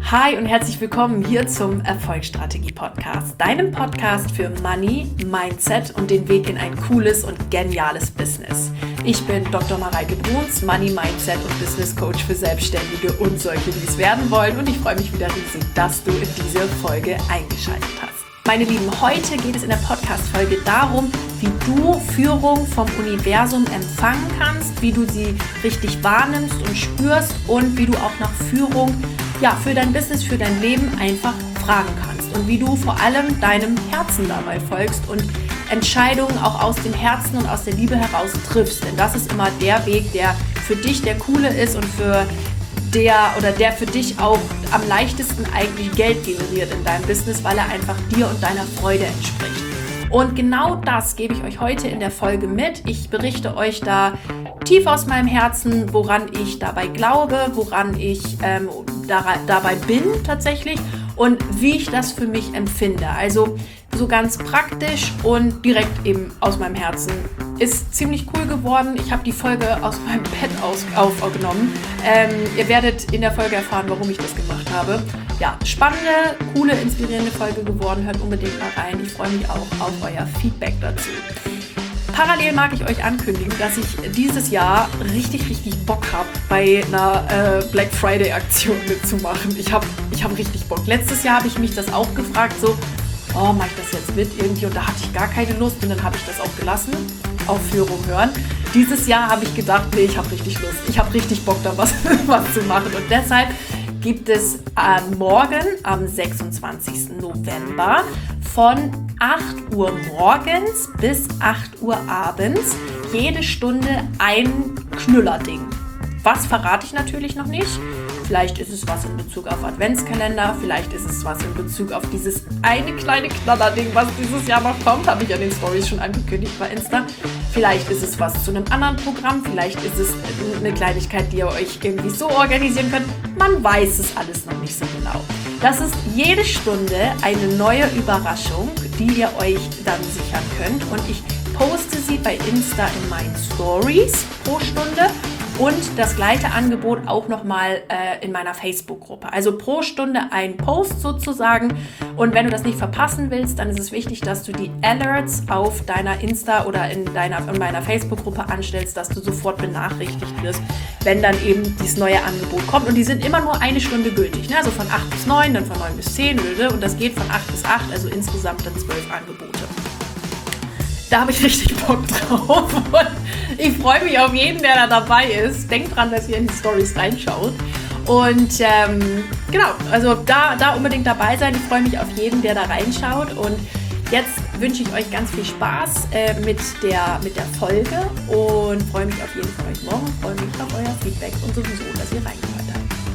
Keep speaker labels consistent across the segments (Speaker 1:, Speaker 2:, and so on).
Speaker 1: Hi und herzlich willkommen hier zum Erfolgsstrategie-Podcast, deinem Podcast für Money, Mindset und den Weg in ein cooles und geniales Business. Ich bin Dr. Mareike Bruns, Money, Mindset und Business Coach für Selbstständige und solche, die es werden wollen. Und ich freue mich wieder riesig, dass du in diese Folge eingeschaltet hast. Meine Lieben, heute geht es in der Podcast-Folge darum, wie du Führung vom Universum empfangen kannst, wie du sie richtig wahrnimmst und spürst und wie du auch nach Führung für dein Business, für dein Leben einfach fragen kannst und wie du vor allem deinem Herzen dabei folgst und Entscheidungen auch aus dem Herzen und aus der Liebe heraus triffst. Denn das ist immer der Weg, der für dich der coole ist und der für dich auch am leichtesten eigentlich Geld generiert in deinem Business, weil er einfach dir und deiner Freude entspricht. Und genau das gebe ich euch heute in der Folge mit. Ich berichte euch da tief aus meinem Herzen, woran ich dabei glaube, woran ich dabei bin tatsächlich und wie ich das für mich empfinde. Also so ganz praktisch und direkt eben aus meinem Herzen. Ist ziemlich cool geworden. Ich habe die Folge aus meinem Bett aufgenommen. Ihr werdet in der Folge erfahren, warum ich das gemacht habe. Ja, spannende, coole, inspirierende Folge geworden. Hört unbedingt mal rein. Ich freue mich auch auf euer Feedback dazu. Parallel mag ich euch ankündigen, dass ich dieses Jahr richtig Bock habe, bei einer Black Friday Aktion mitzumachen. Ich hab richtig Bock. Letztes Jahr habe ich mich das auch gefragt, so, mache ich das jetzt mit irgendwie? Und da hatte ich gar keine Lust und dann habe ich das auch gelassen, auf Führung hören. Dieses Jahr habe ich gedacht, nee, ich habe richtig Lust. Ich habe richtig Bock, da was zu machen. Und deshalb gibt es morgen, am 26. November, von 8 Uhr morgens bis 8 Uhr abends jede Stunde ein Knüllerding. Was verrate ich natürlich noch nicht. Vielleicht ist es was in Bezug auf Adventskalender, vielleicht ist es was in Bezug auf dieses eine kleine Knallerding, was dieses Jahr noch kommt, habe ich ja in den Stories schon angekündigt bei Insta. Vielleicht ist es was zu einem anderen Programm, vielleicht ist es eine Kleinigkeit, die ihr euch irgendwie so organisieren könnt. Man weiß es alles noch nicht so genau. Das ist jede Stunde eine neue Überraschung, die ihr euch dann sichern könnt. Und ich poste sie bei Insta in meinen Stories pro Stunde. Und das gleiche Angebot auch nochmal in meiner Facebook-Gruppe. Also pro Stunde ein Post sozusagen. Und wenn du das nicht verpassen willst, dann ist es wichtig, dass du die Alerts auf deiner Insta oder in meiner Facebook-Gruppe anstellst, dass du sofort benachrichtigt wirst, wenn dann eben dieses neue Angebot kommt. Und die sind immer nur eine Stunde gültig. Ne? Also von 8 bis 9, dann von 9 bis 10 und das geht von 8 bis 8, also insgesamt dann 12 Angebote. Da habe ich richtig Bock drauf und ich freue mich auf jeden, der da dabei ist. Denkt dran, dass ihr in die Stories reinschaut. Und genau, also da unbedingt dabei sein. Ich freue mich auf jeden, der da reinschaut. Und jetzt wünsche ich euch ganz viel Spaß mit der Folge und freue mich auf jeden von euch morgen. Freue mich auf euer Feedback und sowieso, dass ihr reingehört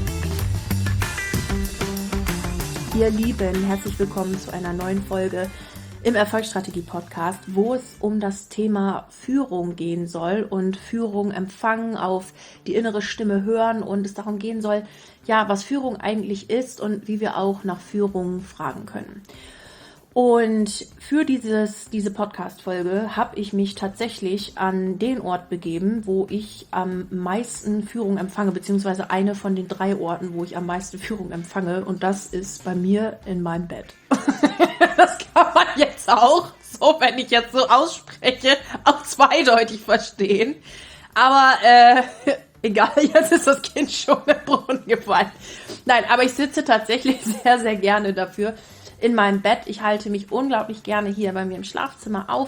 Speaker 1: habt. Ihr Lieben, herzlich willkommen zu einer neuen Folge im Erfolgsstrategie-Podcast, wo es um das Thema Führung gehen soll und Führung empfangen, auf die innere Stimme hören und es darum gehen soll, ja, was Führung eigentlich ist und wie wir auch nach Führung fragen können. Und für diese Podcast-Folge habe ich mich tatsächlich an den Ort begeben, wo ich am meisten Führung empfange, beziehungsweise eine von den 3 Orten, wo ich am meisten Führung empfange. Und das ist bei mir in meinem Bett. Das kann man jetzt auch, so wenn ich jetzt so ausspreche, auch zweideutig verstehen. Aber egal, jetzt ist das Kind schon im Brunnen gefallen. Nein, aber ich sitze tatsächlich sehr, sehr gerne dafür in meinem Bett. Ich halte mich unglaublich gerne hier bei mir im Schlafzimmer auf.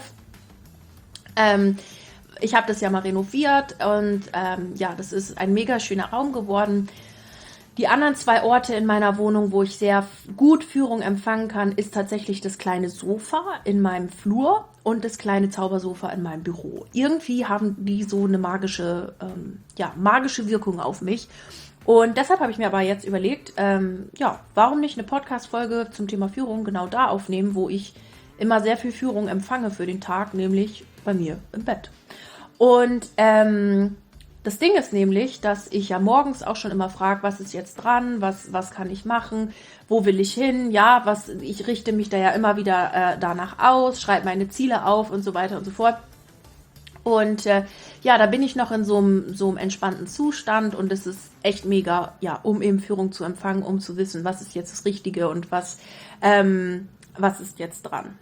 Speaker 1: Ich habe das ja mal renoviert und das ist ein mega schöner Raum geworden. Die anderen 2 Orte in meiner Wohnung, wo ich sehr gut Führung empfangen kann, ist tatsächlich das kleine Sofa in meinem Flur und das kleine Zaubersofa in meinem Büro. Irgendwie haben die so eine magische Wirkung auf mich. Und deshalb habe ich mir aber jetzt überlegt, warum nicht eine Podcast-Folge zum Thema Führung genau da aufnehmen, wo ich immer sehr viel Führung empfange für den Tag, nämlich bei mir im Bett. Und das Ding ist nämlich, dass ich ja morgens auch schon immer frage, was ist jetzt dran, was kann ich machen, wo will ich hin, ich richte mich da ja immer wieder danach aus, schreibe meine Ziele auf und so weiter und so fort. Und ja, da bin ich noch in so einem entspannten Zustand und es ist echt mega, ja, um eben Führung zu empfangen, um zu wissen, was ist jetzt das Richtige und was ist jetzt dran.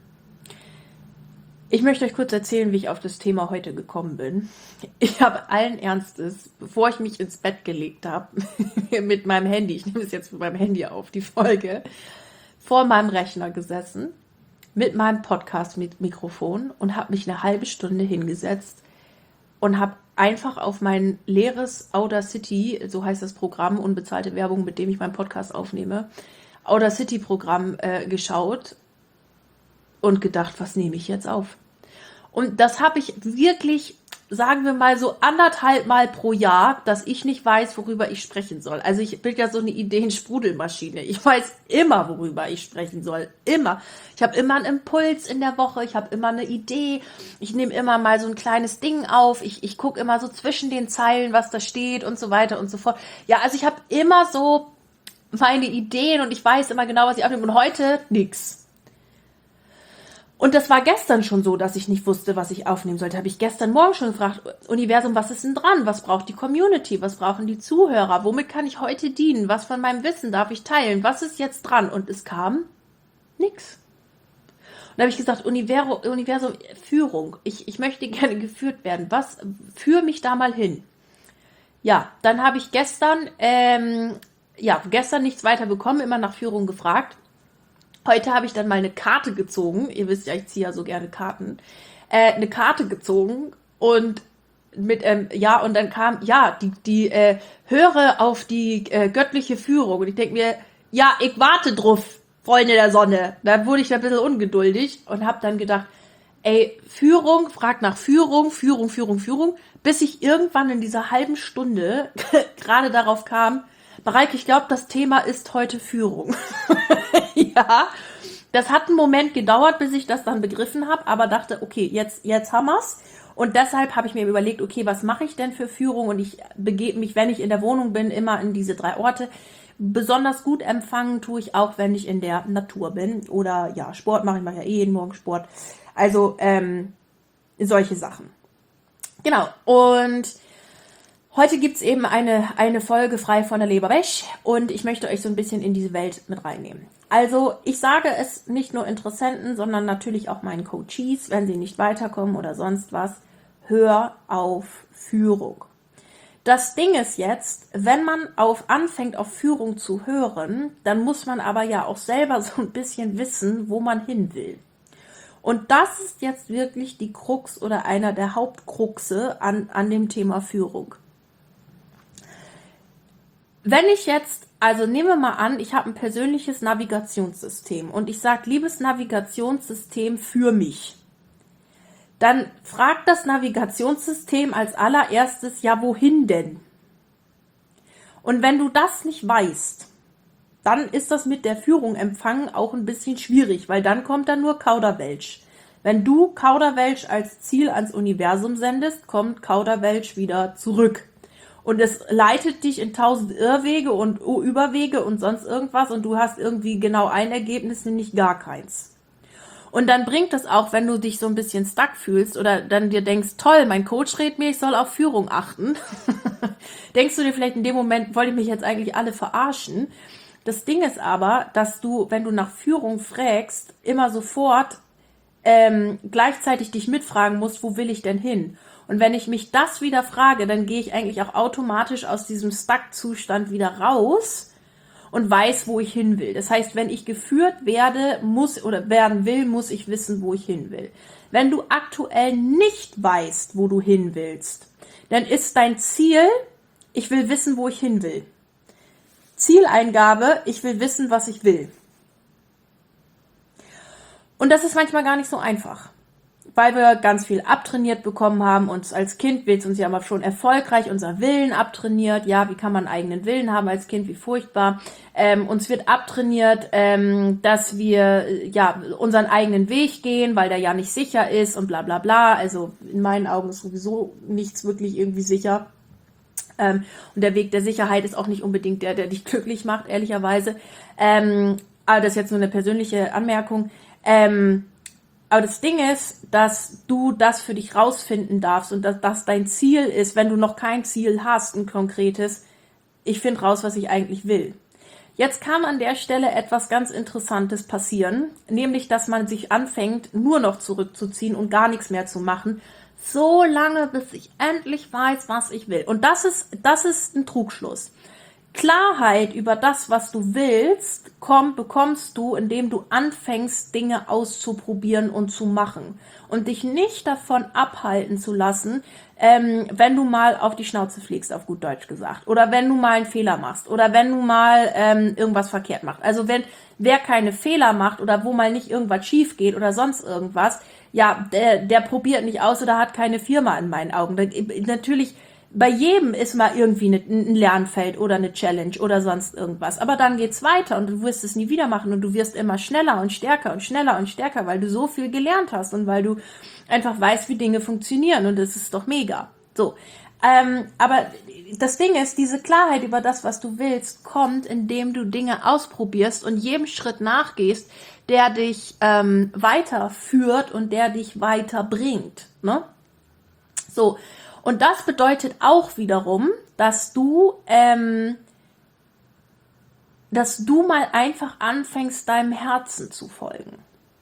Speaker 1: Ich möchte euch kurz erzählen, wie ich auf das Thema heute gekommen bin. Ich habe allen Ernstes, bevor ich mich ins Bett gelegt habe, mit meinem Handy, ich nehme es jetzt mit meinem Handy auf, die Folge, vor meinem Rechner gesessen, mit meinem Podcast-Mikrofon und habe mich eine halbe Stunde hingesetzt und habe einfach auf mein leeres Audacity, so heißt das Programm, unbezahlte Werbung, mit dem ich meinen Podcast aufnehme, Audacity-Programm geschaut und gedacht, was nehme ich jetzt auf? Und das habe ich wirklich, sagen wir mal so 1,5 Mal pro Jahr, dass ich nicht weiß, worüber ich sprechen soll. Also ich bin ja so eine Ideen-Sprudelmaschine. Ich weiß immer, worüber ich sprechen soll. Immer. Ich habe immer einen Impuls in der Woche. Ich habe immer eine Idee. Ich nehme immer mal so ein kleines Ding auf. Ich gucke immer so zwischen den Zeilen, was da steht und so weiter und so fort. Ja, also ich habe immer so meine Ideen und ich weiß immer genau, was ich aufnehme. Und heute nix. Und das war gestern schon so, dass ich nicht wusste, was ich aufnehmen sollte. Habe ich gestern Morgen schon gefragt, Universum, was ist denn dran? Was braucht die Community? Was brauchen die Zuhörer? Womit kann ich heute dienen? Was von meinem Wissen darf ich teilen? Was ist jetzt dran? Und es kam nix. Und da habe ich gesagt, Universum, Führung. Ich möchte gerne geführt werden. Was? Führ mich da mal hin. Ja, dann habe ich gestern nichts weiter bekommen, immer nach Führung gefragt. Heute habe ich dann mal eine Karte gezogen. Ihr wisst ja, ich ziehe ja so gerne Karten. Eine Karte gezogen und und dann kam, die höre auf die göttliche Führung. Und ich denke mir, ja, ich warte drauf, Freunde der Sonne. Da wurde ich ein bisschen ungeduldig und habe dann gedacht, ey, Führung, frag nach Führung, bis ich irgendwann in dieser halben Stunde gerade darauf kam, Mareike, ich glaube, das Thema ist heute Führung. Ja, das hat einen Moment gedauert, bis ich das dann begriffen habe, aber dachte, okay, jetzt haben wir's. Und deshalb habe ich mir überlegt, okay, was mache ich denn für Führung? Und ich begebe mich, wenn ich in der Wohnung bin, immer in diese 3 Orte. Besonders gut empfangen tue ich auch, wenn ich in der Natur bin. Oder ja, Sport mache ich ja jeden Morgen Sport. Also solche Sachen. Genau, und heute gibt's eben eine Folge frei von der Leber weg und ich möchte euch so ein bisschen in diese Welt mit reinnehmen. Also ich sage es nicht nur Interessenten, sondern natürlich auch meinen Coaches, wenn sie nicht weiterkommen oder sonst was, hör auf Führung. Das Ding ist jetzt, wenn man anfängt auf Führung zu hören, dann muss man aber ja auch selber so ein bisschen wissen, wo man hin will. Und das ist jetzt wirklich die Krux oder einer der Hauptkruxe an dem Thema Führung. Wenn ich jetzt, also nehmen wir mal an, ich habe ein persönliches Navigationssystem und ich sage, liebes Navigationssystem, für mich. Dann fragt das Navigationssystem als allererstes, ja, wohin denn? Und wenn du das nicht weißt, dann ist das mit der Führung empfangen auch ein bisschen schwierig, weil dann kommt da nur Kauderwelsch. Wenn du Kauderwelsch als Ziel ans Universum sendest, kommt Kauderwelsch wieder zurück. Und es leitet dich in 1000 Irrwege und Überwege und sonst irgendwas und du hast irgendwie genau ein Ergebnis, nämlich gar keins. Und dann bringt es auch, wenn du dich so ein bisschen stuck fühlst oder dann dir denkst, toll, mein Coach rät mir, ich soll auf Führung achten. Denkst du dir vielleicht in dem Moment, wollte ich mich jetzt eigentlich alle verarschen? Das Ding ist aber, dass du, wenn du nach Führung fragst, immer sofort gleichzeitig dich mitfragen musst, wo will ich denn hin? Und wenn ich mich das wieder frage, dann gehe ich eigentlich auch automatisch aus diesem Stuck-Zustand wieder raus und weiß, wo ich hin will. Das heißt, wenn ich geführt werden will, muss ich wissen, wo ich hin will. Wenn du aktuell nicht weißt, wo du hin willst, dann ist dein Ziel, ich will wissen, wo ich hin will. Zieleingabe, ich will wissen, was ich will. Und das ist manchmal gar nicht so einfach, weil wir ganz viel abtrainiert bekommen haben. Uns als Kind wird uns ja aber schon erfolgreich unser Willen abtrainiert. Ja, wie kann man einen eigenen Willen haben als Kind? Wie furchtbar. Uns wird abtrainiert, dass wir unseren eigenen Weg gehen, weil der ja nicht sicher ist und bla bla bla. Also in meinen Augen ist sowieso nichts wirklich irgendwie sicher. Und der Weg der Sicherheit ist auch nicht unbedingt der dich glücklich macht, ehrlicherweise. Aber das ist jetzt nur eine persönliche Anmerkung. Aber das Ding ist, dass du das für dich rausfinden darfst und dass das dein Ziel ist, wenn du noch kein Ziel hast, ein konkretes, ich finde raus, was ich eigentlich will. Jetzt kann an der Stelle etwas ganz Interessantes passieren, nämlich, dass man sich anfängt, nur noch zurückzuziehen und gar nichts mehr zu machen, so lange, bis ich endlich weiß, was ich will. Und das ist ein Trugschluss. Klarheit über das, was du willst, bekommst du, indem du anfängst, Dinge auszuprobieren und zu machen. Und dich nicht davon abhalten zu lassen, wenn du mal auf die Schnauze fliegst, auf gut Deutsch gesagt. Oder wenn du mal einen Fehler machst. Oder wenn du mal irgendwas verkehrt machst. Also wer keine Fehler macht oder wo mal nicht irgendwas schief geht oder sonst irgendwas, ja, der probiert nicht aus oder hat keine Firma in meinen Augen. Natürlich, bei jedem ist mal irgendwie ein Lernfeld oder eine Challenge oder sonst irgendwas. Aber dann geht's weiter und du wirst es nie wieder machen und du wirst immer schneller und stärker und schneller und stärker, weil du so viel gelernt hast und weil du einfach weißt, wie Dinge funktionieren und das ist doch mega. So, aber das Ding ist, diese Klarheit über das, was du willst, kommt, indem du Dinge ausprobierst und jedem Schritt nachgehst, der dich weiterführt und der dich weiterbringt. Ne? So. Und das bedeutet auch wiederum, dass du mal einfach anfängst, deinem Herzen zu folgen.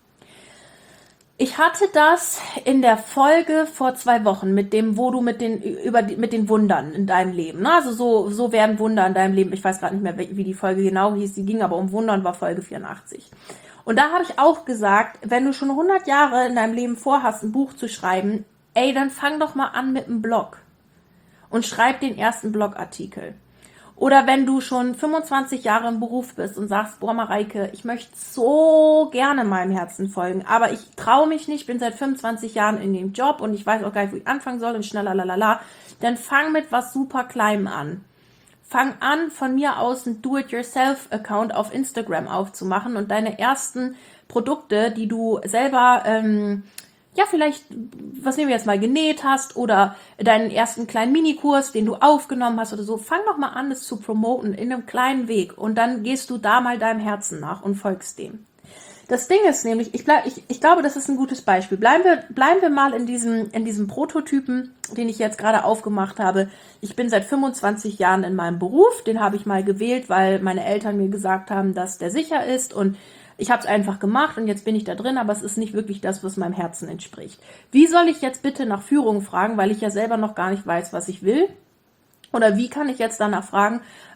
Speaker 1: Ich hatte das in der Folge vor 2 Wochen mit dem, wo du mit den Wundern in deinem Leben, ne? Also so werden Wunder in deinem Leben, ich weiß gerade nicht mehr, wie die Folge genau hieß, die ging aber um Wunder und war Folge 84. Und da habe ich auch gesagt, wenn du schon 100 Jahre in deinem Leben vorhast, ein Buch zu schreiben, dann fang doch mal an mit einem Blog und schreib den ersten Blogartikel. Oder wenn du schon 25 Jahre im Beruf bist und sagst, boah Mareike, ich möchte so gerne meinem Herzen folgen, aber ich traue mich nicht, bin seit 25 Jahren in dem Job und ich weiß auch gar nicht, wo ich anfangen soll und schneller, dann fang mit was super Kleinem an. Fang an, von mir aus einen Do-it-yourself-Account auf Instagram aufzumachen und deine ersten Produkte, die du selber vielleicht, was nehmen wir jetzt mal, genäht hast oder deinen ersten kleinen Minikurs, den du aufgenommen hast oder so, fang doch mal an, das zu promoten in einem kleinen Weg und dann gehst du da mal deinem Herzen nach und folgst dem. Das Ding ist nämlich, ich glaube, das ist ein gutes Beispiel. Bleiben wir mal in diesem Prototypen, den ich jetzt gerade aufgemacht habe. Ich bin seit 25 Jahren in meinem Beruf, den habe ich mal gewählt, weil meine Eltern mir gesagt haben, dass der sicher ist und ich habe es einfach gemacht und jetzt bin ich da drin, aber es ist nicht wirklich das, was meinem Herzen entspricht. Wie soll ich jetzt bitte nach Führung fragen, weil ich ja selber noch gar nicht weiß, was ich will? Oder wie kann ich jetzt danach fragen,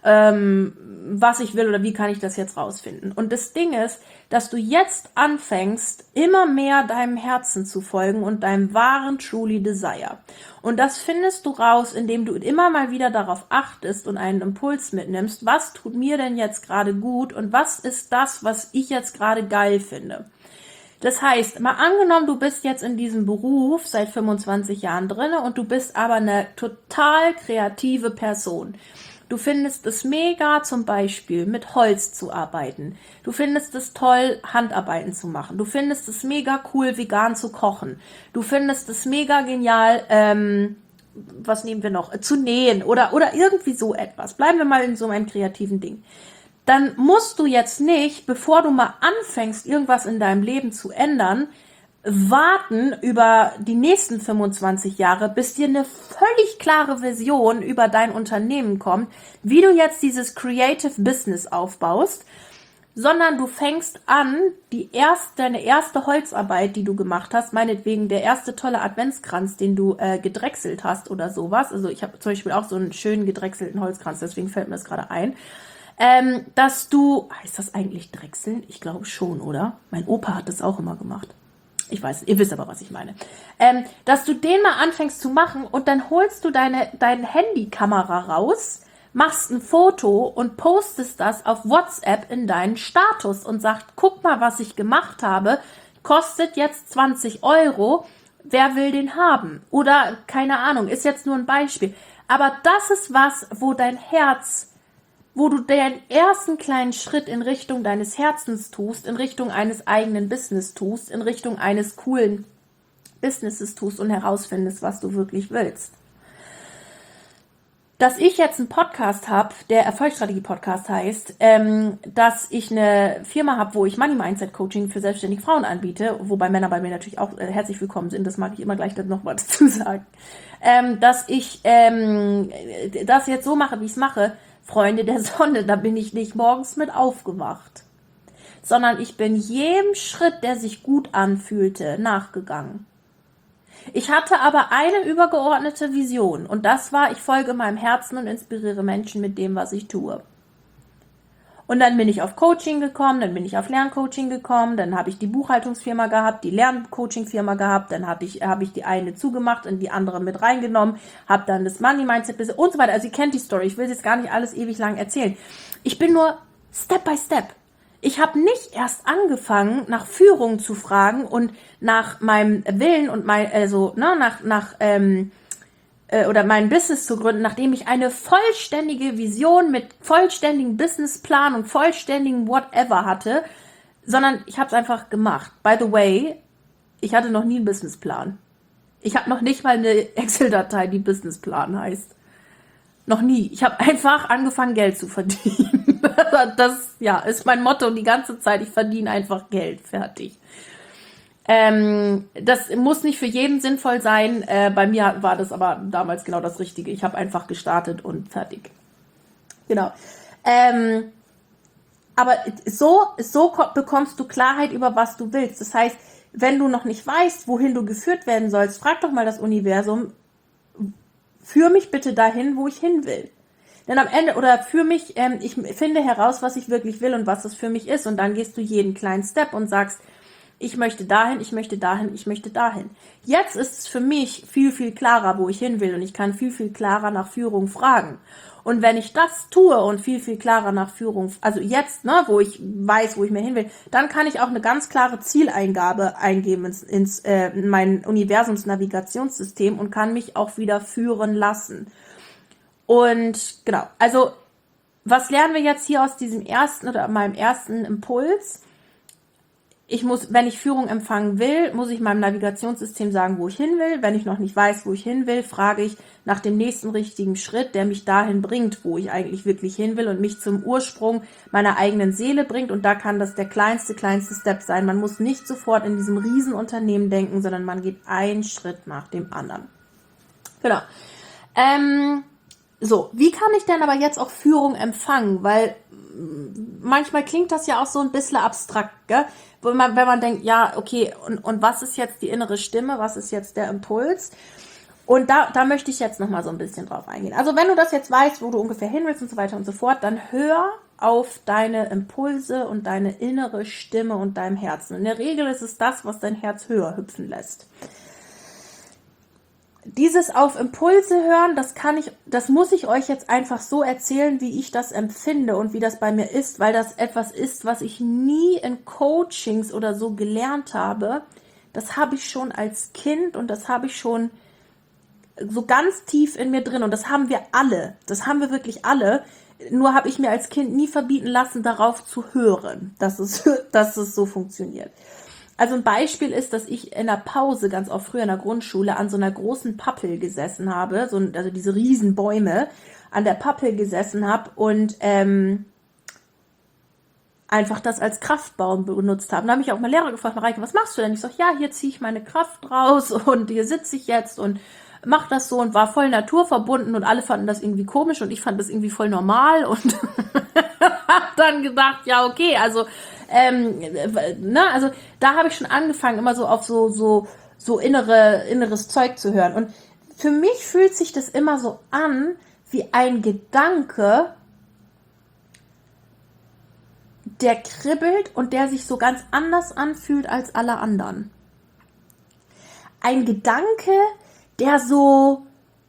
Speaker 1: was ich will oder wie kann ich das jetzt rausfinden? Und das Ding ist, dass du jetzt anfängst, immer mehr deinem Herzen zu folgen und deinem wahren Truly Desire. Und das findest du raus, indem du immer mal wieder darauf achtest und einen Impuls mitnimmst, was tut mir denn jetzt gerade gut und was ist das, was ich jetzt gerade geil finde. Das heißt, mal angenommen, du bist jetzt in diesem Beruf seit 25 Jahren drin und du bist aber eine total kreative Person. Du findest es mega, zum Beispiel mit Holz zu arbeiten. Du findest es toll, Handarbeiten zu machen. Du findest es mega cool, vegan zu kochen. Du findest es mega genial, was nehmen wir noch, zu nähen oder irgendwie so etwas. Bleiben wir mal in so einem kreativen Ding. Dann musst du jetzt nicht, bevor du mal anfängst, irgendwas in deinem Leben zu ändern, warten über die nächsten 25 Jahre, bis dir eine völlig klare Vision über dein Unternehmen kommt, wie du jetzt dieses Creative Business aufbaust, sondern du fängst an, deine erste Holzarbeit, die du gemacht hast, meinetwegen der erste tolle Adventskranz, den du gedrechselt hast oder sowas, also ich habe zum Beispiel auch so einen schönen gedrechselten Holzkranz, deswegen fällt mir das gerade ein, dass du, heißt das eigentlich drechseln? Ich glaube schon, oder? Mein Opa hat das auch immer gemacht. Ich weiß, ihr wisst aber, was ich meine. Dass du den mal anfängst zu machen und dann holst du deine Handykamera raus, machst ein Foto und postest das auf WhatsApp in deinen Status und sagst, guck mal, was ich gemacht habe, kostet jetzt 20 €, wer will den haben? Oder, keine Ahnung, ist jetzt nur ein Beispiel. Aber das ist was, wo du den ersten kleinen Schritt in Richtung deines Herzens tust, in Richtung eines eigenen Business tust, in Richtung eines coolen Businesses tust und herausfindest, was du wirklich willst. dass ich jetzt einen Podcast habe, der Erfolgsstrategie-Podcast heißt, dass ich eine Firma habe, wo ich Money Mindset Coaching für selbstständige Frauen anbiete, wobei Männer bei mir natürlich auch herzlich willkommen sind, das mag ich immer gleich noch mal dazu sagen, dass ich das jetzt so mache, wie ich es mache, Freunde der Sonne, da bin ich nicht morgens mit aufgewacht, sondern ich bin jedem Schritt, der sich gut anfühlte, nachgegangen. Ich hatte aber eine übergeordnete Vision und das war, ich folge meinem Herzen und inspiriere Menschen mit dem, was ich tue. Und dann bin ich auf Coaching gekommen, dann bin ich auf Lerncoaching gekommen, dann habe ich die Buchhaltungsfirma gehabt, die Lerncoaching-Firma gehabt, dann habe ich die eine zugemacht und die andere mit reingenommen, habe dann das Money Mindset Business und so weiter. Also ihr kennt die Story, ich will jetzt gar nicht alles ewig lang erzählen. Ich bin nur Step by Step. Ich habe nicht erst angefangen, nach Führung zu fragen und nach meinem Willen und oder mein Business zu gründen, nachdem ich eine vollständige Vision mit vollständigen Businessplan und vollständigen Whatever hatte, sondern ich habe es einfach gemacht. By the way, ich hatte noch nie einen Businessplan. Ich habe noch nicht mal eine Excel-Datei, die Businessplan heißt. Noch nie. Ich habe einfach angefangen, Geld zu verdienen. Das ist mein Motto die ganze Zeit. Ich verdiene einfach Geld. Fertig. Das muss nicht für jeden sinnvoll sein. Bei mir war das aber damals genau das Richtige. Ich habe einfach gestartet und fertig. Genau. Aber so bekommst du Klarheit über was du willst. Das heißt, wenn du noch nicht weißt, wohin du geführt werden sollst, frag doch mal das Universum, führ mich bitte dahin, wo ich hin will. Denn am Ende, oder für mich, ich finde heraus, was ich wirklich will und was das für mich ist. Und dann gehst du jeden kleinen Step und sagst, ich möchte dahin, ich möchte dahin, ich möchte dahin. Jetzt ist es für mich viel, viel klarer, wo ich hin will. Und ich kann viel, viel klarer nach Führung fragen. Und wenn ich das tue und viel, viel klarer nach Führung, also jetzt, wo ich weiß, wo ich mir hin will, dann kann ich auch eine ganz klare Zieleingabe eingeben in mein Universumsnavigationssystem und kann mich auch wieder führen lassen. Und genau, also was lernen wir jetzt hier aus diesem meinem ersten Impuls? Wenn ich Führung empfangen will, muss ich meinem Navigationssystem sagen, wo ich hin will. Wenn ich noch nicht weiß, wo ich hin will, frage ich nach dem nächsten richtigen Schritt, der mich dahin bringt, wo ich eigentlich wirklich hin will und mich zum Ursprung meiner eigenen Seele bringt. Und da kann das der kleinste Step sein. Man muss nicht sofort in diesem Riesenunternehmen denken, sondern man geht einen Schritt nach dem anderen. Genau. So, wie kann ich denn aber jetzt auch Führung empfangen? Weil manchmal klingt das ja auch so ein bisschen abstrakt, gell? Wenn man denkt, ja, okay, und was ist jetzt die innere Stimme? Was ist jetzt der Impuls? Und da möchte ich jetzt nochmal so ein bisschen drauf eingehen. Also wenn du das jetzt weißt, wo du ungefähr hin willst und so weiter und so fort, dann hör auf deine Impulse und deine innere Stimme und deinem Herzen. In der Regel ist es das, was dein Herz höher hüpfen lässt. Dieses auf Impulse hören, das muss ich euch jetzt einfach so erzählen, wie ich das empfinde und wie das bei mir ist, weil das etwas ist, was ich nie in Coachings oder so gelernt habe. Das habe ich schon als Kind und das habe ich schon so ganz tief in mir drin und das haben wir alle. Das haben wir wirklich alle. Nur habe ich mir als Kind nie verbieten lassen, darauf zu hören, dass es so funktioniert. Also ein Beispiel ist, dass ich in der Pause ganz oft früher in der Grundschule an so einer großen Pappel gesessen habe, also diese riesen Bäume an der Pappel gesessen habe und einfach das als Kraftbaum benutzt habe. Da habe ich auch mal Lehrer gefragt, Mareike, was machst du denn? Ich sage, ja, hier ziehe ich meine Kraft raus und hier sitze ich jetzt und mache das so und war voll naturverbunden und alle fanden das irgendwie komisch und ich fand das irgendwie voll normal und habe dann gedacht, ja, okay, also also da habe ich schon angefangen, immer so auf so inneres Zeug zu hören. Und für mich fühlt sich das immer so an, wie ein Gedanke, der kribbelt und der sich so ganz anders anfühlt als alle anderen. Ein Gedanke, der so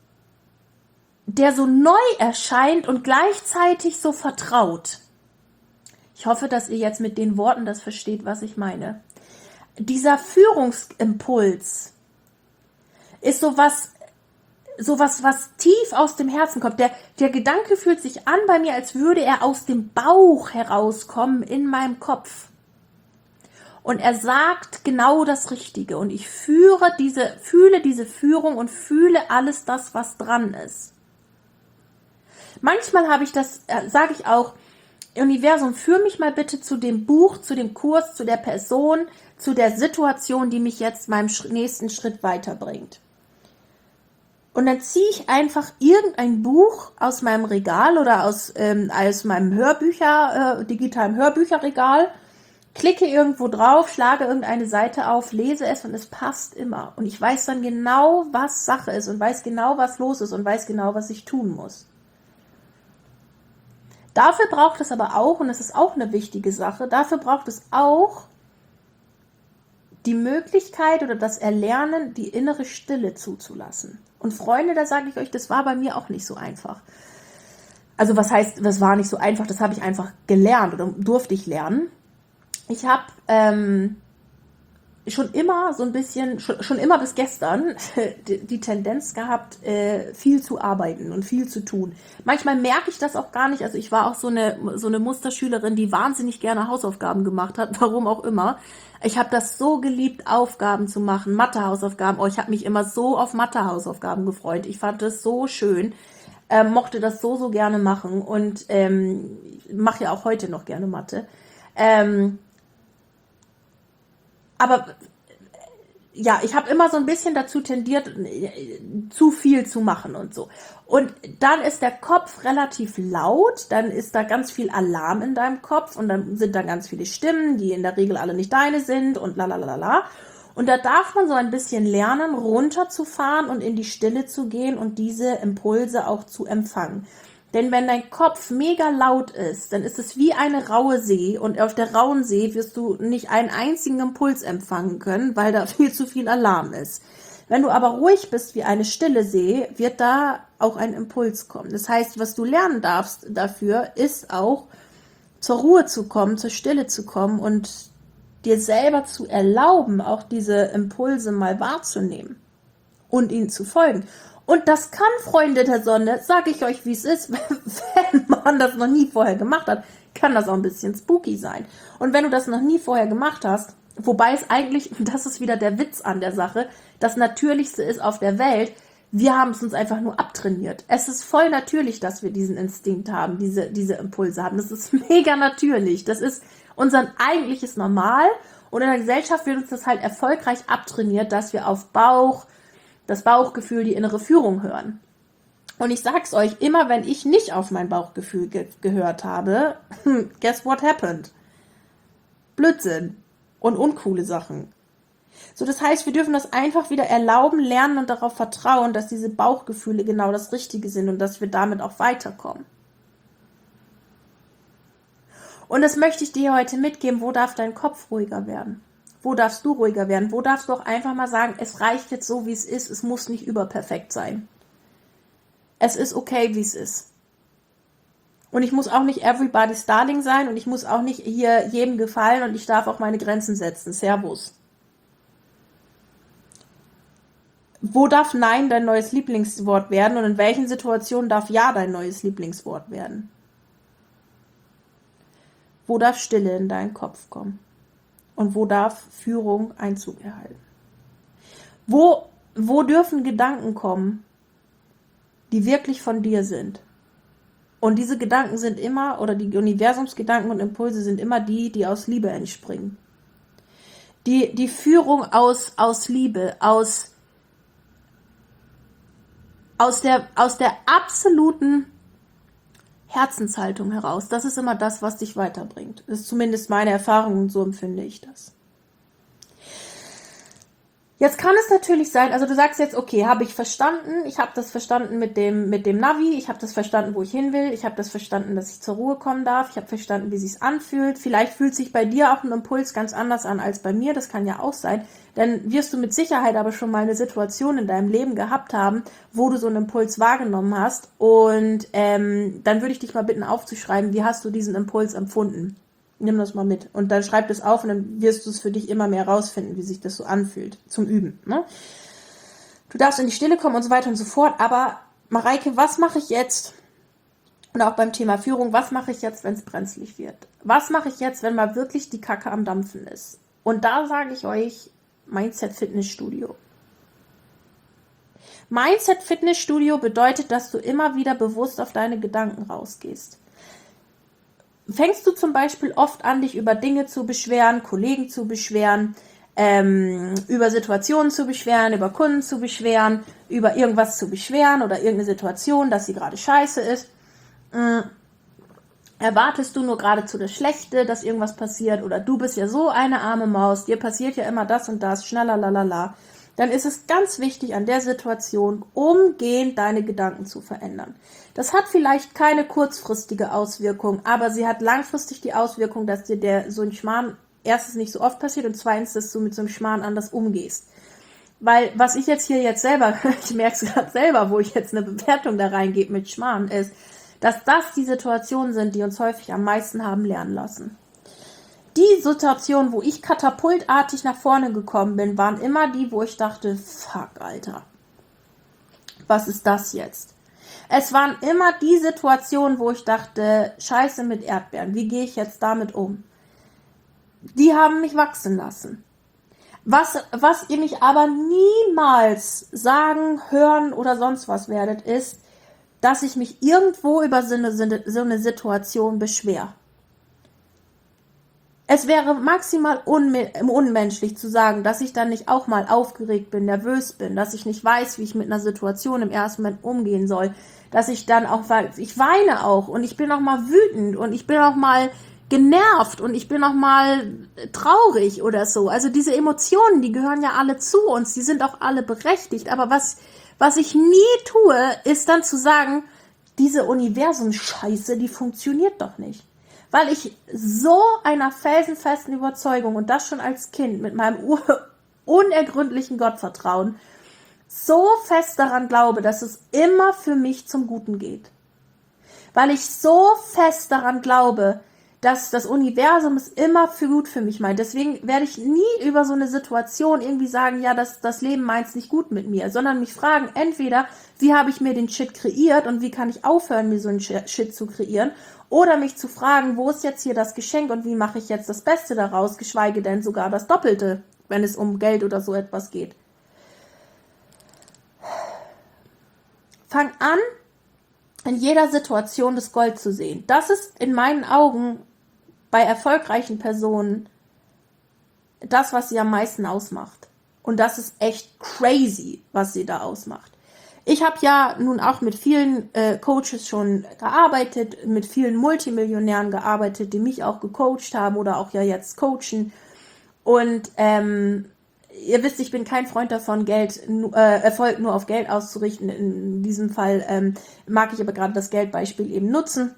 Speaker 1: neu erscheint und gleichzeitig so vertraut. Ich hoffe, dass ihr jetzt mit den Worten das versteht, was ich meine. Dieser Führungsimpuls ist sowas, was tief aus dem Herzen kommt. Der Gedanke fühlt sich an bei mir, als würde er aus dem Bauch herauskommen in meinem Kopf. Und er sagt genau das Richtige. Und ich fühle diese Führung und fühle alles das, was dran ist. Manchmal habe ich das, sage ich auch, Universum, führ mich mal bitte zu dem Buch, zu dem Kurs, zu der Person, zu der Situation, die mich jetzt meinem nächsten Schritt weiterbringt. Und dann ziehe ich einfach irgendein Buch aus meinem Regal oder aus meinem digitalen Hörbücherregal, klicke irgendwo drauf, schlage irgendeine Seite auf, lese es und es passt immer. Und ich weiß dann genau, was Sache ist und weiß genau, was los ist und weiß genau, was ich tun muss. Dafür braucht es aber auch, und das ist auch eine wichtige Sache, dafür braucht es auch die Möglichkeit oder das Erlernen, die innere Stille zuzulassen. Und Freunde, da sage ich euch, das war bei mir auch nicht so einfach. Also was heißt, das war nicht so einfach, das habe ich einfach gelernt oder durfte ich lernen. Ich habe schon immer so ein bisschen, schon immer bis gestern die Tendenz gehabt, viel zu arbeiten und viel zu tun. Manchmal merke ich das auch gar nicht. Also ich war auch so eine Musterschülerin, die wahnsinnig gerne Hausaufgaben gemacht hat, warum auch immer. Ich habe das so geliebt, Aufgaben zu machen, Mathe-Hausaufgaben. Oh, ich habe mich immer so auf Mathe-Hausaufgaben gefreut. Ich fand das so schön, mochte das so gerne machen und mache ja auch heute noch gerne Mathe. Aber ja, ich habe immer so ein bisschen dazu tendiert, zu viel zu machen und so. Und dann ist der Kopf relativ laut, dann ist da ganz viel Alarm in deinem Kopf und dann sind da ganz viele Stimmen, die in der Regel alle nicht deine sind und lalalala. Und da darf man so ein bisschen lernen, runterzufahren und in die Stille zu gehen und diese Impulse auch zu empfangen. Denn wenn dein Kopf mega laut ist, dann ist es wie eine raue See und auf der rauen See wirst du nicht einen einzigen Impuls empfangen können, weil da viel zu viel Alarm ist. Wenn du aber ruhig bist wie eine stille See, wird da auch ein Impuls kommen. Das heißt, was du lernen darfst dafür, ist auch zur Ruhe zu kommen, zur Stille zu kommen und dir selber zu erlauben, auch diese Impulse mal wahrzunehmen und ihnen zu folgen. Und das kann, Freunde der Sonne, sage ich euch, wie es ist, wenn man das noch nie vorher gemacht hat, kann das auch ein bisschen spooky sein. Und wenn du das noch nie vorher gemacht hast, wobei es eigentlich, das ist wieder der Witz an der Sache, das Natürlichste ist auf der Welt, wir haben es uns einfach nur abtrainiert. Es ist voll natürlich, dass wir diesen Instinkt haben, diese Impulse haben. Das ist mega natürlich. Das ist unser eigentliches Normal. Und in der Gesellschaft wird uns das halt erfolgreich abtrainiert, dass wir auf das Bauchgefühl, die innere Führung hören. Und ich sag's euch, immer wenn ich nicht auf mein Bauchgefühl gehört habe, guess what happened? Blödsinn und uncoole Sachen. So, das heißt, wir dürfen das einfach wieder erlauben, lernen und darauf vertrauen, dass diese Bauchgefühle genau das Richtige sind und dass wir damit auch weiterkommen. Und das möchte ich dir heute mitgeben, wo darf dein Kopf ruhiger werden? Wo darfst du ruhiger werden? Wo darfst du auch einfach mal sagen, es reicht jetzt so, wie es ist, es muss nicht überperfekt sein. Es ist okay, wie es ist. Und ich muss auch nicht everybody's darling sein und ich muss auch nicht hier jedem gefallen und ich darf auch meine Grenzen setzen. Servus. Wo darf Nein dein neues Lieblingswort werden und in welchen Situationen darf Ja dein neues Lieblingswort werden? Wo darf Stille in deinen Kopf kommen? Und wo darf Führung Einzug erhalten? Wo dürfen Gedanken kommen, die wirklich von dir sind? Und diese Gedanken sind immer, oder die Universumsgedanken und Impulse sind immer die aus Liebe entspringen. Die Führung aus Liebe, aus der absoluten Herzenshaltung heraus. Das ist immer das, was dich weiterbringt. Das ist zumindest meine Erfahrung und so empfinde ich das. Jetzt kann es natürlich sein, also du sagst jetzt, okay, habe ich verstanden, ich habe das verstanden mit dem Navi, ich habe das verstanden, wo ich hin will, ich habe das verstanden, dass ich zur Ruhe kommen darf, ich habe verstanden, wie es sich anfühlt. Vielleicht fühlt sich bei dir auch ein Impuls ganz anders an als bei mir, das kann ja auch sein. Dann wirst du mit Sicherheit aber schon mal eine Situation in deinem Leben gehabt haben, wo du so einen Impuls wahrgenommen hast. Und dann würde ich dich mal bitten aufzuschreiben, wie hast du diesen Impuls empfunden? Nimm das mal mit und dann schreib das auf und dann wirst du es für dich immer mehr rausfinden, wie sich das so anfühlt zum Üben. Ne? Du darfst in die Stille kommen und so weiter und so fort, aber Mareike, was mache ich jetzt? Und auch beim Thema Führung, was mache ich jetzt, wenn es brenzlig wird? Was mache ich jetzt, wenn mal wirklich die Kacke am Dampfen ist? Und da sage ich euch, Mindset Fitnessstudio.
Speaker 2: Mindset Fitnessstudio bedeutet, dass du immer wieder bewusst auf deine Gedanken rausgehst. Fängst du zum Beispiel oft an, dich über Dinge zu beschweren, Kollegen zu beschweren, über Situationen zu beschweren, über Kunden zu beschweren, über irgendwas zu beschweren oder irgendeine Situation, dass sie gerade scheiße ist. Erwartest du nur geradezu das Schlechte, dass irgendwas passiert, oder du bist ja so eine arme Maus, dir passiert ja immer das und das, schnallalalala, dann ist es ganz wichtig, an der Situation umgehend deine Gedanken zu verändern. Das hat vielleicht keine kurzfristige Auswirkung, aber sie hat langfristig die Auswirkung, dass dir so ein Schmarrn erstens nicht so oft passiert und zweitens, dass du mit so einem Schmarrn anders umgehst. Weil was ich jetzt selber, ich merke es gerade selber, wo ich jetzt eine Bewertung da reingebe mit Schmarrn, ist, dass das die Situationen sind, die uns häufig am meisten haben lernen lassen. Die Situationen, wo ich katapultartig nach vorne gekommen bin, waren immer die, wo ich dachte, fuck, Alter, was ist das jetzt? Es waren immer die Situationen, wo ich dachte, scheiße mit Erdbeeren, wie gehe ich jetzt damit um? Die haben mich wachsen lassen. Was ihr mich aber niemals sagen, hören oder sonst was werdet, ist, dass ich mich irgendwo über so eine Situation beschwere. Es wäre maximal unmenschlich zu sagen, dass ich dann nicht auch mal aufgeregt bin, nervös bin, dass ich nicht weiß, wie ich mit einer Situation im ersten Moment umgehen soll, dass ich dann auch, ich weine auch und ich bin auch mal wütend und ich bin auch mal genervt und ich bin auch mal traurig oder so. Also diese Emotionen, die gehören ja alle zu uns, die sind auch alle berechtigt, aber was ich nie tue, ist dann zu sagen, diese Universum-Scheiße, die funktioniert doch nicht. Weil ich so einer felsenfesten Überzeugung, und das schon als Kind mit meinem unergründlichen Gottvertrauen, so fest daran glaube, dass es immer für mich zum Guten geht. Weil ich so fest daran glaube, dass das Universum es immer gut für mich meint. Deswegen werde ich nie über so eine Situation irgendwie sagen, ja, das Leben meint es nicht gut mit mir, sondern mich fragen, entweder, wie habe ich mir den Shit kreiert und wie kann ich aufhören, mir so einen Shit zu kreieren, oder mich zu fragen, wo ist jetzt hier das Geschenk und wie mache ich jetzt das Beste daraus, geschweige denn sogar das Doppelte, wenn es um Geld oder so etwas geht. Fang an, in jeder Situation das Gold zu sehen. Das ist in meinen Augen bei erfolgreichen Personen das, was sie am meisten ausmacht. Und das ist echt crazy, was sie da ausmacht. Ich habe ja nun auch mit vielen Coaches schon gearbeitet, mit vielen Multimillionären gearbeitet, die mich auch gecoacht haben oder auch ja jetzt coachen. Und ihr wisst, ich bin kein Freund davon, Erfolg nur auf Geld auszurichten. In diesem Fall mag ich aber gerade das Geldbeispiel eben nutzen.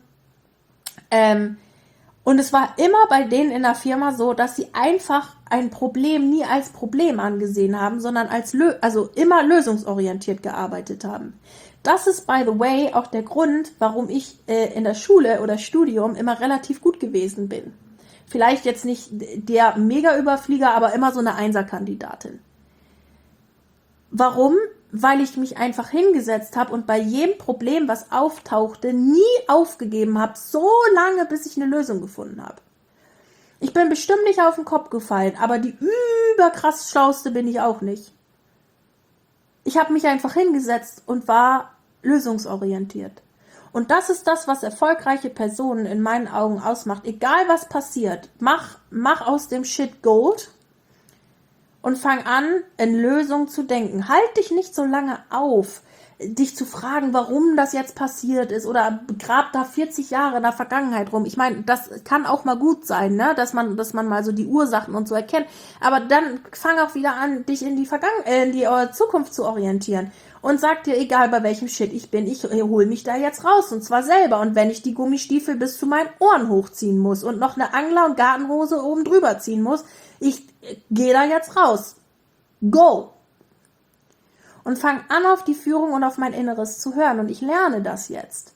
Speaker 2: Und es war immer bei denen in der Firma so, dass sie einfach ein Problem nie als Problem angesehen haben, sondern als immer lösungsorientiert gearbeitet haben. Das ist, by the way, auch der Grund, warum ich in der Schule oder Studium immer relativ gut gewesen bin. Vielleicht jetzt nicht der Mega-Überflieger, aber immer so eine Einser-Kandidatin. Warum? Weil ich mich einfach hingesetzt habe und bei jedem Problem, was auftauchte, nie aufgegeben habe, so lange, bis ich eine Lösung gefunden habe. Ich bin bestimmt nicht auf den Kopf gefallen, aber die überkrass Schlauste bin ich auch nicht. Ich habe mich einfach hingesetzt und war lösungsorientiert. Und das ist das, was erfolgreiche Personen in meinen Augen ausmacht. Egal was passiert, mach aus dem Shit Gold und fang an, in Lösungen zu denken. Halt dich nicht so lange auf, dich zu fragen, warum das jetzt passiert ist, oder grab da 40 Jahre in der Vergangenheit rum. Ich meine, das kann auch mal gut sein, ne, dass man mal so die Ursachen und so erkennt. Aber dann fang auch wieder an, dich in die Zukunft zu orientieren. Und sag dir, egal bei welchem Shit ich bin, ich hole mich da jetzt raus, und zwar selber. Und wenn ich die Gummistiefel bis zu meinen Ohren hochziehen muss und noch eine Angler- und Gartenhose oben drüber ziehen muss, ich gehe da jetzt raus. Go! Und fang an, auf die Führung und auf mein Inneres zu hören. Und ich lerne das jetzt.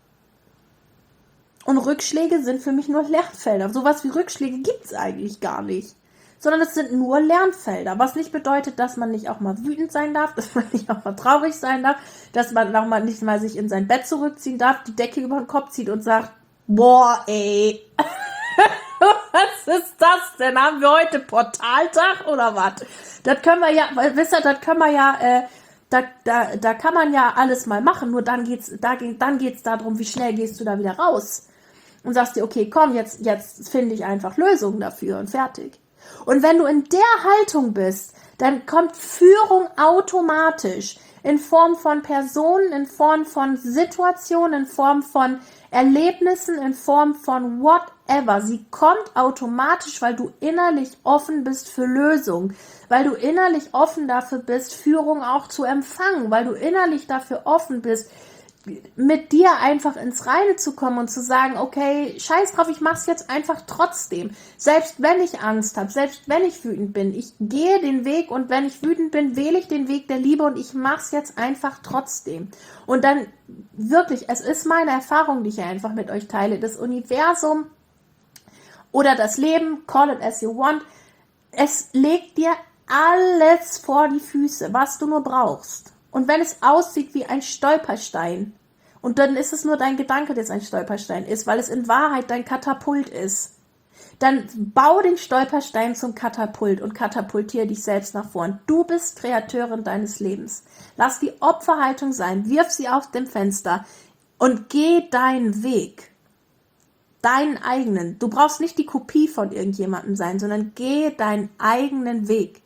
Speaker 2: Und Rückschläge sind für mich nur Lernfelder. Sowas wie Rückschläge gibt's eigentlich gar nicht. Sondern es sind nur Lernfelder. Was nicht bedeutet, dass man nicht auch mal wütend sein darf, dass man nicht auch mal traurig sein darf, dass man auch mal nicht mal sich in sein Bett zurückziehen darf, die Decke über den Kopf zieht und sagt, boah, ey, was ist das denn? Haben wir heute Portaltag oder was? Das können wir ja, wisst ihr, Da kann man ja alles mal machen, nur dann geht's darum, wie schnell gehst du da wieder raus und sagst dir, okay, komm, jetzt finde ich einfach Lösungen dafür und fertig. Und wenn du in der Haltung bist, dann kommt Führung automatisch in Form von Personen, in Form von Situationen, in Form von Erlebnissen, in Form von whatever. Sie kommt automatisch, weil du innerlich offen bist für Lösungen, weil du innerlich offen dafür bist, Führung auch zu empfangen, weil du innerlich dafür offen bist, mit dir einfach ins Reine zu kommen und zu sagen, okay, scheiß drauf, ich mach's jetzt einfach trotzdem. Selbst wenn ich Angst habe, selbst wenn ich wütend bin, ich gehe den Weg und wenn ich wütend bin, wähle ich den Weg der Liebe und ich mach's jetzt einfach trotzdem. Und dann wirklich, es ist meine Erfahrung, die ich einfach mit euch teile, das Universum oder das Leben, call it as you want, es legt dir alles vor die Füße, was du nur brauchst. Und wenn es aussieht wie ein Stolperstein, und dann ist es nur dein Gedanke, dass es ein Stolperstein ist, weil es in Wahrheit dein Katapult ist, dann bau den Stolperstein zum Katapult und katapultiere dich selbst nach vorn. Du bist Kreateurin deines Lebens. Lass die Opferhaltung sein, wirf sie aus dem Fenster und geh deinen Weg. Deinen eigenen. Du brauchst nicht die Kopie von irgendjemandem sein, sondern geh deinen eigenen Weg.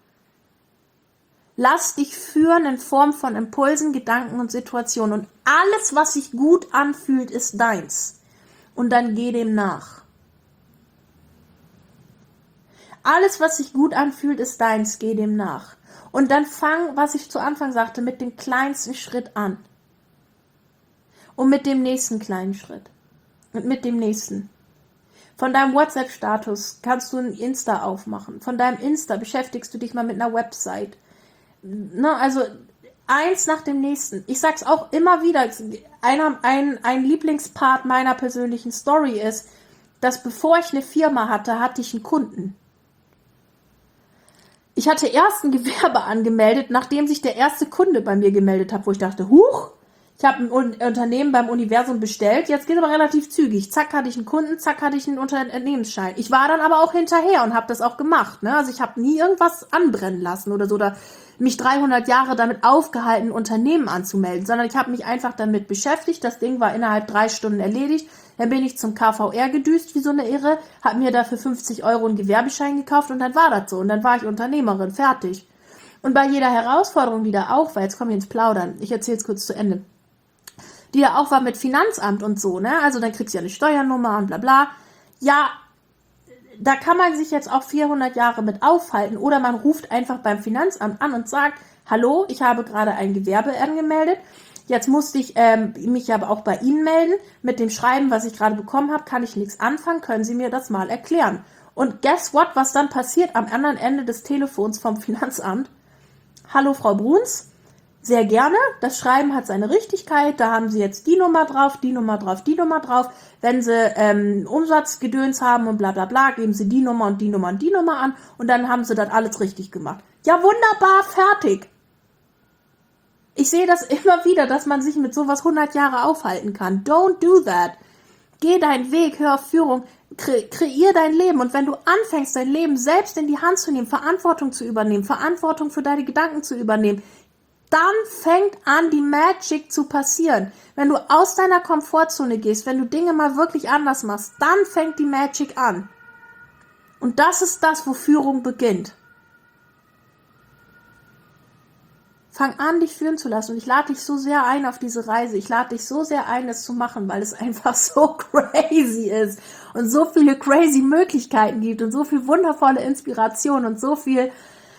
Speaker 2: Lass dich führen in Form von Impulsen, Gedanken und Situationen. Und alles, was sich gut anfühlt, ist deins. Und dann geh dem nach. Alles, was sich gut anfühlt, ist deins. Geh dem nach. Und dann fang, was ich zu Anfang sagte, mit dem kleinsten Schritt an. Und mit dem nächsten kleinen Schritt. Und mit dem nächsten. Von deinem WhatsApp-Status kannst du ein Insta aufmachen. Von deinem Insta beschäftigst du dich mal mit einer Website. Also eins nach dem nächsten. Ich sag's auch immer wieder, ein Lieblingspart meiner persönlichen Story ist, dass bevor ich eine Firma hatte, hatte ich einen Kunden. Ich hatte erst ein Gewerbe angemeldet, nachdem sich der erste Kunde bei mir gemeldet hat, wo ich dachte, huch, ich habe ein Unternehmen beim Universum bestellt, jetzt geht es aber relativ zügig. Zack, hatte ich einen Kunden, zack, hatte ich einen Unternehmensschein. Ich war dann aber auch hinterher und habe das auch gemacht. Ne? Also ich habe nie irgendwas anbrennen lassen oder so, oder mich 300 Jahre damit aufgehalten, ein Unternehmen anzumelden, sondern ich habe mich einfach damit beschäftigt. Das Ding war innerhalb 3 Stunden erledigt. Dann bin ich zum KVR gedüst wie so eine Irre, habe mir dafür 50 € einen Gewerbeschein gekauft und dann war das so. Und dann war ich Unternehmerin, fertig. Und bei jeder Herausforderung, die da auch war, jetzt komme ich ins Plaudern, ich erzähle es kurz zu Ende, die ja auch war mit Finanzamt und so, ne? Also dann kriegst du ja eine Steuernummer und bla bla. Ja, da kann man sich jetzt auch 400 Jahre mit aufhalten oder man ruft einfach beim Finanzamt an und sagt, hallo, ich habe gerade ein Gewerbe angemeldet, jetzt musste ich mich aber auch bei Ihnen melden, mit dem Schreiben, was ich gerade bekommen habe, kann ich nichts anfangen, können Sie mir das mal erklären? Und guess what, was dann passiert am anderen Ende des Telefons vom Finanzamt? Hallo Frau Bruns, sehr gerne, das Schreiben hat seine Richtigkeit, da haben Sie jetzt die Nummer drauf, die Nummer drauf, die Nummer drauf. Wenn Sie Umsatzgedöns haben und bla bla bla, geben Sie die Nummer und die Nummer und die Nummer an und dann haben Sie das alles richtig gemacht. Ja, wunderbar, fertig. Ich sehe das immer wieder, dass man sich mit sowas 100 Jahre aufhalten kann. Don't do that. Geh deinen Weg, hör auf Führung, kreier dein Leben. Und wenn du anfängst, dein Leben selbst in die Hand zu nehmen, Verantwortung zu übernehmen, Verantwortung für deine Gedanken zu übernehmen, dann fängt an, die Magic zu passieren. Wenn du aus deiner Komfortzone gehst, wenn du Dinge mal wirklich anders machst, dann fängt die Magic an. Und das ist das, wo Führung beginnt. Fang an, dich führen zu lassen. Und ich lade dich so sehr ein auf diese Reise. Ich lade dich so sehr ein, es zu machen, weil es einfach so crazy ist und so viele crazy Möglichkeiten gibt und so viel wundervolle Inspiration und so viel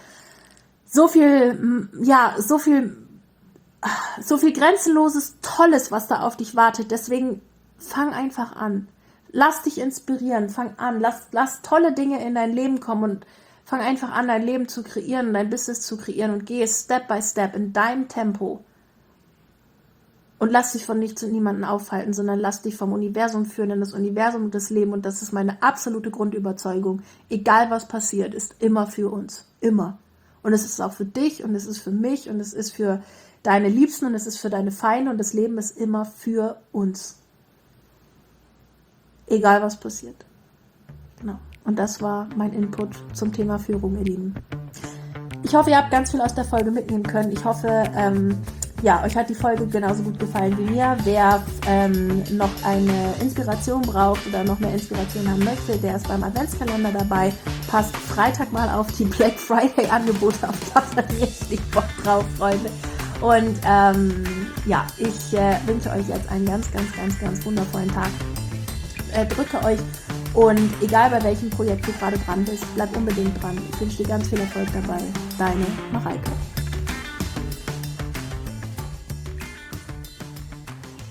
Speaker 2: grenzenloses Tolles, was da auf dich wartet. Deswegen fang einfach an. Lass dich inspirieren, fang an. Lass tolle Dinge in dein Leben kommen und fang einfach an, dein Leben zu kreieren, dein Business zu kreieren und gehe Step by Step in deinem Tempo. Und lass dich von nichts und niemandem aufhalten, sondern lass dich vom Universum führen, denn das Universum und das Leben, und das ist meine absolute Grundüberzeugung, egal was passiert, ist immer für uns. Immer. Und es ist auch für dich und es ist für mich und es ist für deine Liebsten und es ist für deine Feinde und das Leben ist immer für uns. Egal was passiert. Genau. Und das war mein Input zum Thema Führung, ihr Lieben. Ich hoffe, ihr habt ganz viel aus der Folge mitnehmen können. Ich hoffe, euch hat die Folge genauso gut gefallen wie mir. Wer noch eine Inspiration braucht oder noch mehr Inspiration haben möchte, der ist beim Adventskalender dabei. Passt Freitag mal auf die Black Friday Angebote auf. Da habt ihr richtig Bock drauf, Freunde. Und ich wünsche euch jetzt einen ganz, ganz, ganz, ganz wundervollen Tag. Drücke euch und egal bei welchem Projekt du gerade dran bist, bleib unbedingt dran. Ich wünsche dir ganz viel Erfolg dabei. Deine Mareike.